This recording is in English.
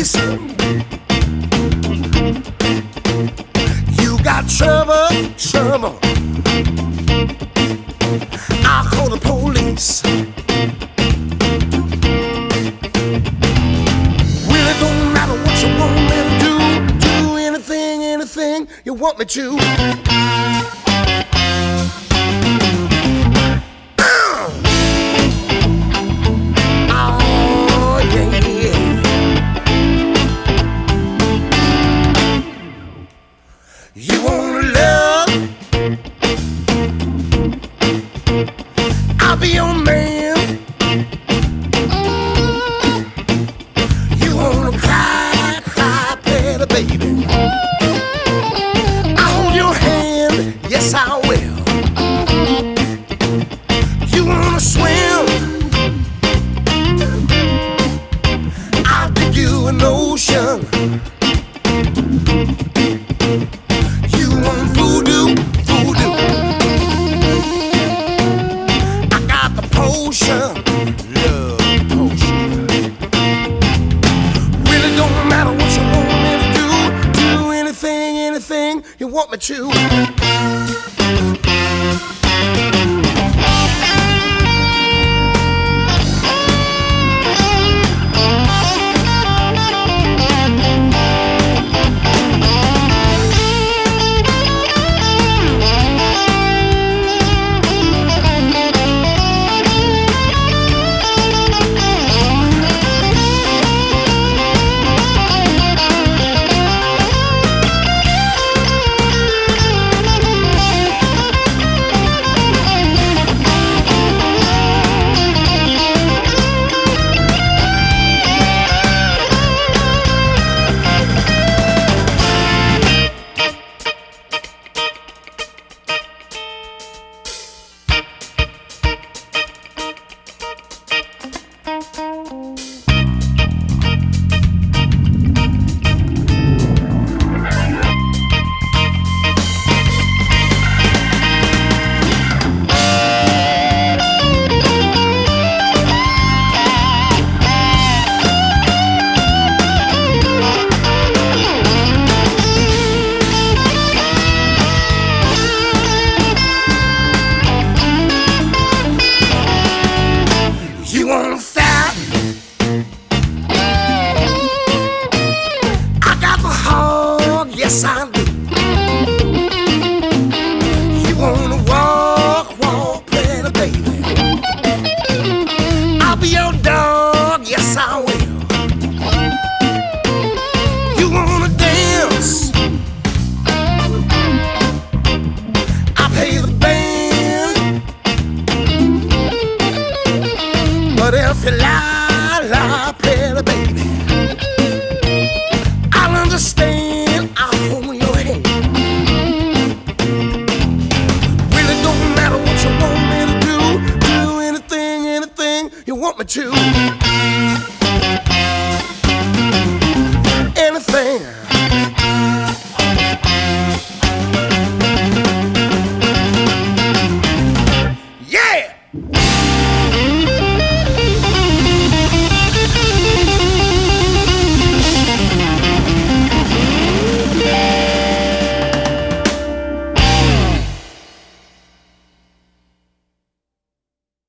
listen. You got trouble, trouble. I'll call the police. Really don't matter what you want me to do. Do anything, anything you want me to. You wanna love? I'll be your man. You wanna cry, cry, better, baby. I'll hold your hand, yes I will. You wanna swim? I'll dig you an ocean. Voodoo, voodoo. I got the potion, love potion. Really don't matter what you want me to do. Do anything, anything you want me to. You want fat? I got the hog, yes I do. You wanna walk, walk, pretty baby. I'll be your dog, yes I will. You wanna dance? I'll pay the band. But if you lie, pretty baby, I'll understand, I'll hold your hand. Really don't matter what you want me to do. Do anything, anything you want me to.